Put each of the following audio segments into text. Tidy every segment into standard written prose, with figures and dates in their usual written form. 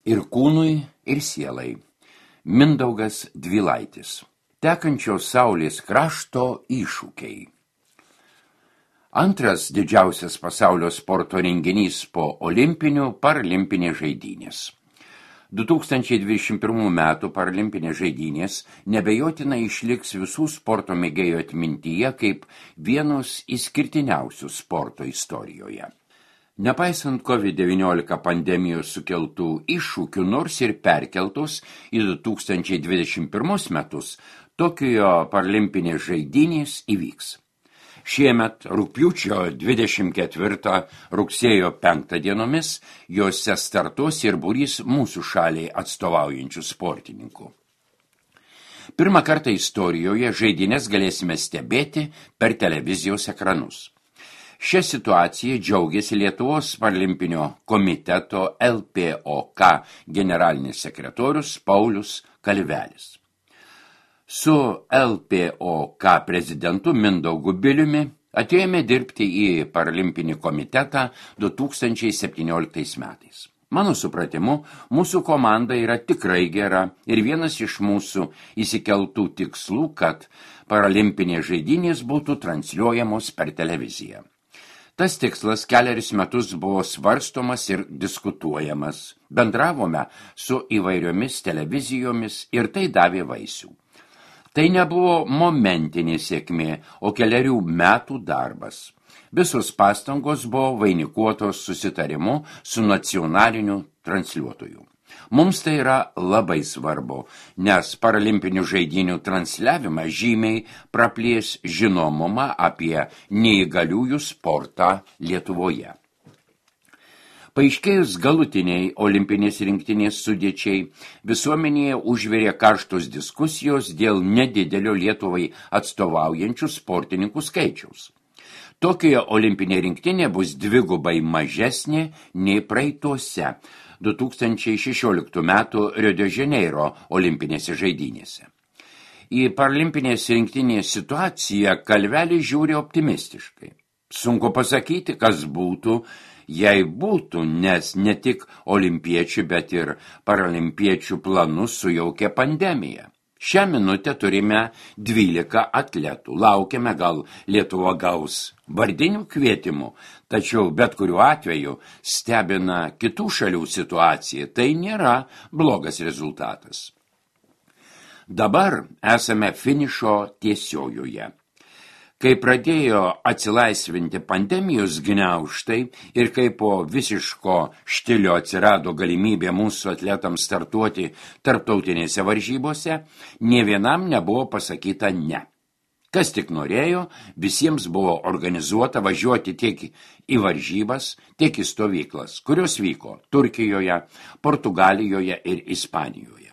ir kūnui, ir sielai. Mindaugas Dvilaitis. Tekančios saulės krašto iššūkiai. Antras didžiausias pasaulio sporto renginys po olimpinių paralimpinės žaidynės. 2021 metų paralimpinės žaidynės nebejotinai išliks visų sporto mėgėjų atmintyje kaip vienos išskirtiniausių sporto istorijoje. Nepaisant COVID-19 pandemijos sukeltų iššūkių, nors ir perkeltos į 2021 metus, Tokijo paralimpinės žaidynės įvyks. Šiemet rugpjūčio 24 rugsėjo 5 dienomis jose startuos ir būrys mūsų šaliai atstovaujančių sportininkų. Pirmą kartą istorijoje žaidynės galėsime stebėti per televizijos ekranus. Šią situaciją džiaugiasi Lietuvos paralimpinio komiteto LPOK generalinis sekretorius Paulius Kalvelis. Su LPOK prezidentu Mindaugu Biliumi atėjome dirbti į paralimpinį komitetą 2017 metais. Mano supratimu, mūsų komanda yra tikrai gera ir vienas iš mūsų įsikeltų tikslų, kad paralimpinės žaidynės būtų transliuojamos per televiziją. Tas tikslas kelerius metus buvo svarstomas ir diskutuojamas. Bendravome su įvairiomis televizijomis ir tai davė vaisių. Tai nebuvo momentinė sėkmė, o kelerių metų darbas. Visos pastangos buvo vainikuotos susitarimu su nacionaliniu transliuotoju. Mums tai yra labai svarbu, nes paralimpinių žaidynių transliavimą žymiai praplės žinomumą apie neįgaliųjų sportą Lietuvoje. Paaiškėjus galutiniai olimpinės rinktinės sudėčiai, visuomenėje užvirė karštos diskusijos dėl nedidelio Lietuvai atstovaujančių sportininkų skaičiaus. Tokijo olimpinė rinktinė bus dvigubai mažesnė nei praeituose 2016 metų Rio de Janeiro olimpinėse žaidynėse. Į paralimpinės rinktinės situaciją Kalvelis žiūri optimistiškai. Sunku pasakyti, kas būtų, jei būtų, nes ne tik olimpiečių, bet ir paralimpiečių planus sujaukė pandemija. Šią minutę turime 12 atletų. Laukiame, gal Lietuva gaus vardinių kvietimų, tačiau bet kuriuo atveju stebina kitų šalių situacija. Tai nėra blogas rezultatas. Dabar esame finišo tiesiojoje. Kai pradėjo atsilaisvinti pandemijos gniaužtai ir kai po visiško štilio atsirado galimybė mūsų atletams startuoti tarptautinėse varžybose, nė vienam nebuvo pasakyta ne. Kas tik norėjo, visiems buvo organizuota važiuoti tiek į varžybas, tiek į stovyklas, kurios vyko Turkijoje, Portugalijoje ir Ispanijoje.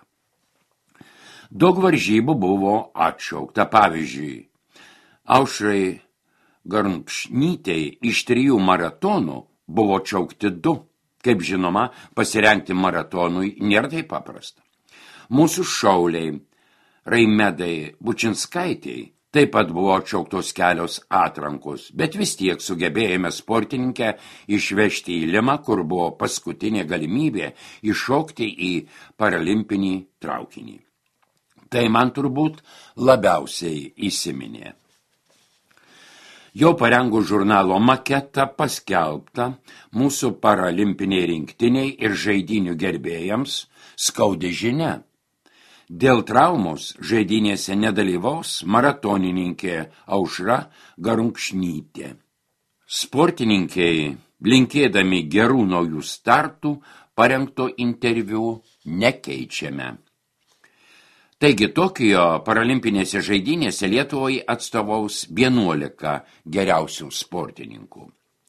Daug varžybų buvo atšaukta, pavyzdžiui, Aušrai Garnkšnytei iš 3 maratonų buvo atšaukti 2. Kaip žinoma, pasirengti maratonui nėra taip paprasta. Mūsų šauliai Raimedai Bučinskaitei taip pat buvo atšauktos kelios atrankos, bet vis tiek sugebėjome sportininkę išvežti į Limą, kur buvo paskutinė galimybė iššokti į paralimpinį traukinį. Tai man turbūt labiausiai įsiminė. Jau parengus žurnalo maketą paskelbta mūsų paralimpiniai rinktiniai ir žaidynių gerbėjams skaudi žinia. Dėl traumos žaidynėse nedalyvaus maratonininkė Aušra Garnkšnytė. Sportininkai, linkėdami gerų naujų startų, parengto interviu nekeičiame. Taigi Tokijo paralimpinėse žaidynėse Lietuvai atstovaus 11 geriausių sportininkų.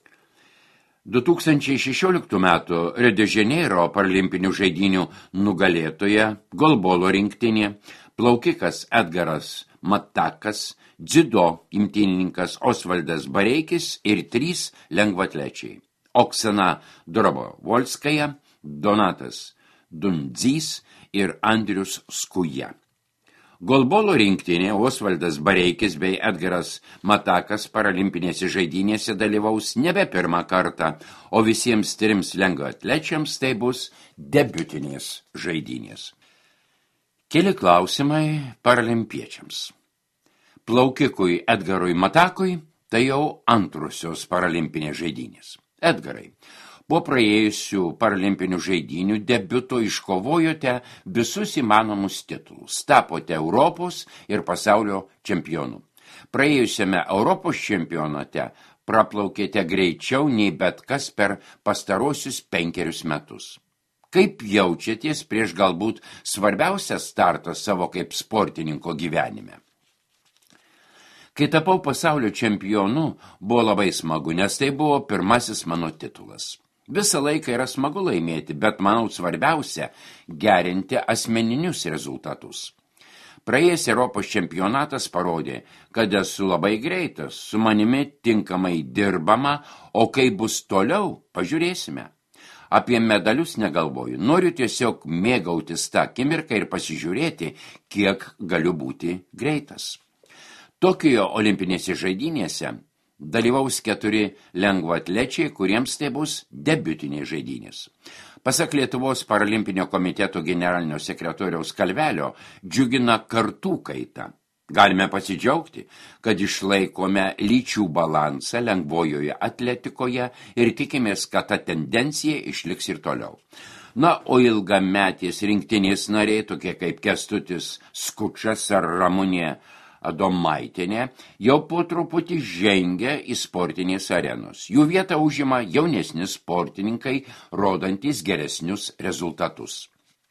2016 metų Rio de Janeiro paralimpinių žaidynių nugalėtoja golbolo rinktinė, plaukikas Edgaras Matakas, dziudo imtynininkas Osvaldas Bareikis ir 3 lengvatlečiai – Oksana Dobrovolskaja, Donatas Dundzys ir Andrius Skuja. Golbolo rinktinė Osvaldas Bareikis bei Edgaras Matakas paralimpinėse žaidynėse dalyvaus nebe pirmą kartą, o visiems 3 lengvaatlečiams tai bus debiutinės žaidynės. Keli klausimai paralimpiečiams. Plaukikui Edgarui Matakui tai jau antrusios paralimpinės žaidynės. Edgarai, po praėjusių paralimpinių žaidynių debiuto iškovojote visus įmanomus titulus, tapote Europos ir pasaulio čempionu. Praėjusiame Europos čempionate praplaukėte greičiau nei bet kas per pastarosius 5 metus. Kaip jaučiatės prieš galbūt svarbiausią startą savo kaip sportininko gyvenime? Kai tapau pasaulio čempionu, buvo labai smagu, nes tai buvo pirmasis mano titulas. Visą laiką yra smagu laimėti, bet manau svarbiausia gerinti asmeninius rezultatus. Praėjęs Europos čempionatas parodė, kad esu labai greitas, su manimi tinkamai dirbama, o kai bus toliau, pažiūrėsime. Apie medalius negalvoju, noriu tiesiog mėgautis tą akimirką ir pasižiūrėti, kiek galiu būti greitas. Tokijo olimpinėse žaidynėse dalyvaus 4 lengvaatlečiai, kuriems tai bus debiutinės žaidynės. Pasak Lietuvos paralimpinio komiteto generalinio sekretoriaus Kalvelio, džiugina kartų kaita. Galime pasidžiaugti, kad išlaikome lyčių balansą lengvojoje atletikoje ir tikimės, kad ta tendencija išliks ir toliau. Na, o ilgametės rinktinės nariai, tokie kaip Kęstutis Skučas ar Ramunė Adomaitienė, jau po truputį žengia į sportinės arenos. Jų vietą užima jaunesni sportininkai, rodantys geresnius rezultatus.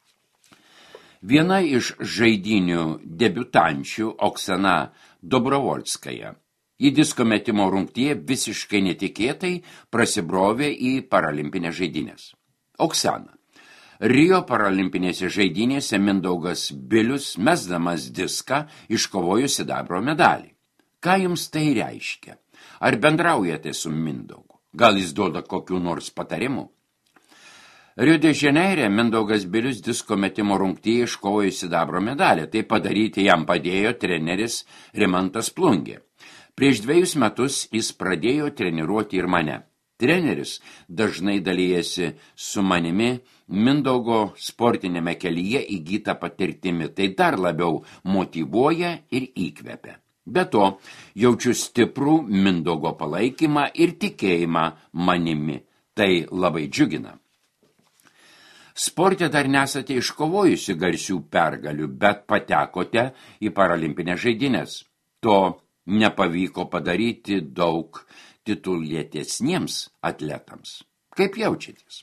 Viena iš žaidynių debiutančių Oksana Dobrovolskaja. Į disko metimo rungtyje visiškai netikėtai prasibrovė į paralimpinės žaidynės. Oksana. Rio paralimpinėse žaidynėse Mindaugas Bilius, mesdamas diską, iškovojo sidabro medalį. Ką jums tai reiškia? Ar bendraujate su Mindaugu? Gal jis duoda kokių nors patarimų? Rio de Janeire Mindaugas Bilius disko metimo rungtyje iškovojo sidabro medalį. Tai padaryti jam padėjo treneris Rimantas Plungė. Prieš 2 metus jis pradėjo treniruoti ir mane. Treneris dažnai dalyjasi su manimi Mindaugo sportinėme kelyje įgyta patirtimi, tai dar labiau motyvuoja ir įkvepia. Be to, jaučiu stiprų Mindaugo palaikymą ir tikėjimą manimi, tai labai džiugina. Sporte dar nesate iškovojusi garsių pergalių, bet patekote į paralimpinės žaidynės. To nepavyko padaryti daug titulėtesniems atletams. Kaip jaučiatės?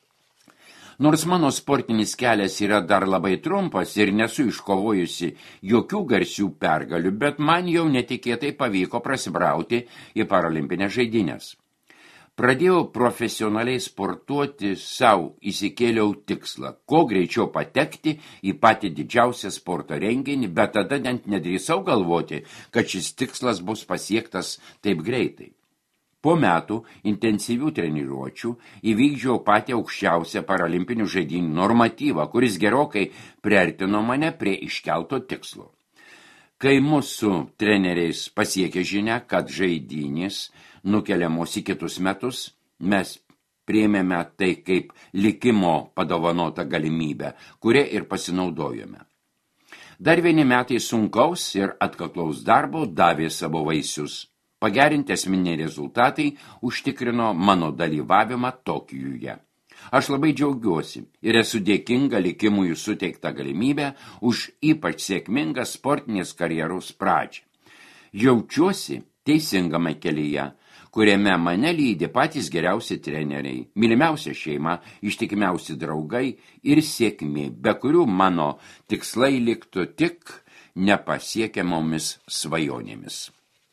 Nors mano sportinis kelias yra dar labai trumpas ir nesu iškovojusi jokių garsių pergalių, bet man jau netikėtai pavyko prasibrauti į paralimpinės žaidynės. Pradėjau profesionaliai sportuoti, savo įsikėliau tikslą, kuo greičiau patekti į patį didžiausią sporto renginį, bet tada net nedrįsau galvoti, kad šis tikslas bus pasiektas taip greitai. Po metų intensyvių treniruočių įvykdžiau patį aukščiausią paralimpinių žaidynių normatyvą, kuris gerokai priartino mane prie iškelto tikslo. Kai mūsų treneriais pasiekė žinia, kad žaidynės nukeliamos į kitus metus, mes priėmėme tai kaip likimo padovanotą galimybę, kuria ir pasinaudojome. Dar 1 metai sunkaus ir atkaklaus darbo davė savo vaisius. Pagerinti esminiai rezultatai užtikrino mano dalyvavimą Tokijuje. Aš labai džiaugiuosi ir esu dėkinga likimui suteiktą galimybę už ypač sėkmingą sportinės karjeros pradžią. Jaučiuosi teisingame kelyje, kuriame mane lydi patys geriausi treneriai, mylimiausia šeima, ištikimiausi draugai ir sėkmė, be kurių mano tikslai liktų tik nepasiekiamomis svajonėmis.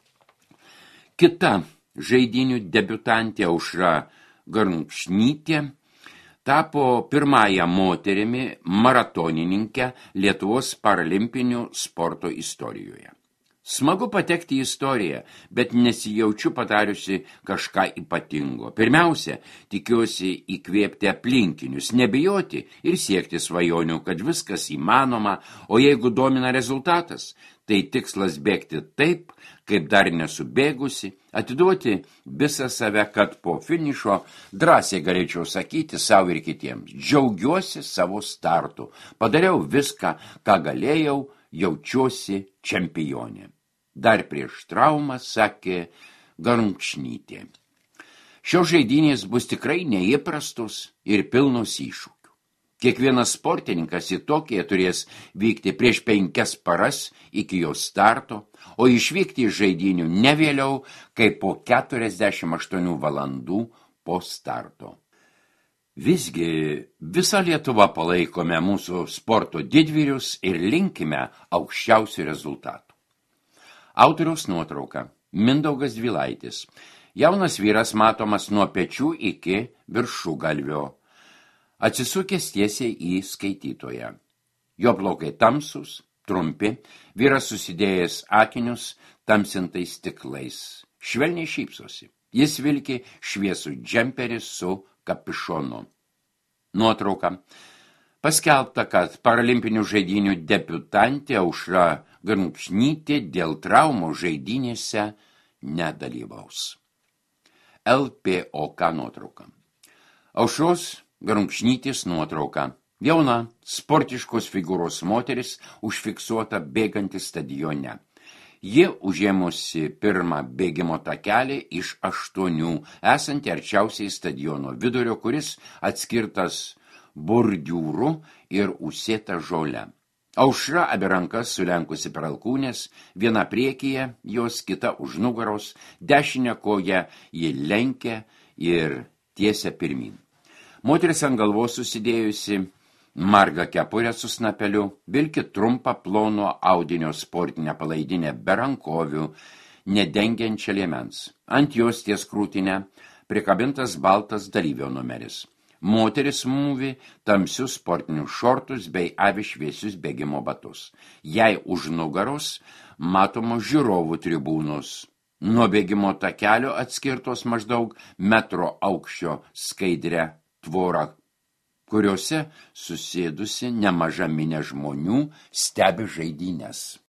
Kita žaidynių debiutantė Aušra Garnkšnytė tapo pirmąją moterimi maratonininkę Lietuvos paralimpinių sporto istorijoje. Smagu patekti į istoriją, bet nesijaučiu padariusi kažką ypatingo. Pirmiausia, tikiuosi įkvėpti aplinkinius, nebijoti ir siekti svajonių, kad viskas įmanoma, o jeigu domina rezultatas, tai tikslas bėgti taip, kaip dar nesubėgusi, atiduoti visą save, kad po finišo drąsiai galėčiau sakyti savo ir kitiems. Džiaugiuosi savo startu, padariau viską, ką galėjau, jaučiuosi čempionė. Dar prieš traumą sakė Garnkšnytė. Šios žaidynės bus tikrai neįprastos ir pilnos iššūkių. Kiekvienas sportininkas į Tokiją turės vykti prieš 5 paras iki jo starto, o išvykti iš žaidynių ne vėliau, kaip po 48 valandų po starto. Visgi visą Lietuvą palaikome mūsų sporto didvyrius ir linkime aukščiausių rezultatų. Autoriaus nuotrauka. Mindaugas Dvilaitis. Jaunas vyras matomas nuo pečių iki viršugalvio. Atsisukęs tiesiai į skaitytoją. Jo plaukai tamsūs, trumpi, vyras susidėjęs akinius tamsintais stiklais. Švelniai šypsosi. Jis vilki šviesų džemperį su kapišonu. Nuotrauka. Paskelbta, kad paralimpinių žaidynių debiutantė Aušra Garnkšnytė dėl traumų žaidynėse nedalyvaus. LPOK nuotrauka. Aušros Garnkšnytės nuotrauka. Jauna, sportiškos figūros moteris užfiksuota bėganti stadione. Ji užėmusi pirmą bėgimo takelį iš 8, esantį arčiausiai stadiono vidurio, kuris atskirtas bordiūru ir užsėta žole. Aušra abi rankas sulenkusi per alkūnės, viena priekyje, jos kita už nugaros, dešinę koją ji lenkia ir tiesia pirmyn. Moteris ant galvos susidėjusi margą kepurę su snapeliu, vilki trumpą plono audinio sportinę palaidinę be rankovių, nedengiančią liemens. Ant jos ties krūtinę prikabintas baltas dalyvio numeris. Moteris mūvi tamsius sportinius šortus bei avi šviesius bėgimo batus. Jai už nugaros matomos žiūrovų tribūnos. Nuo bėgimo takelio atskirtos maždaug metro aukščio skaidrę tvorą, kuriuose susėdusi nemaža minia žmonių stebi žaidynes.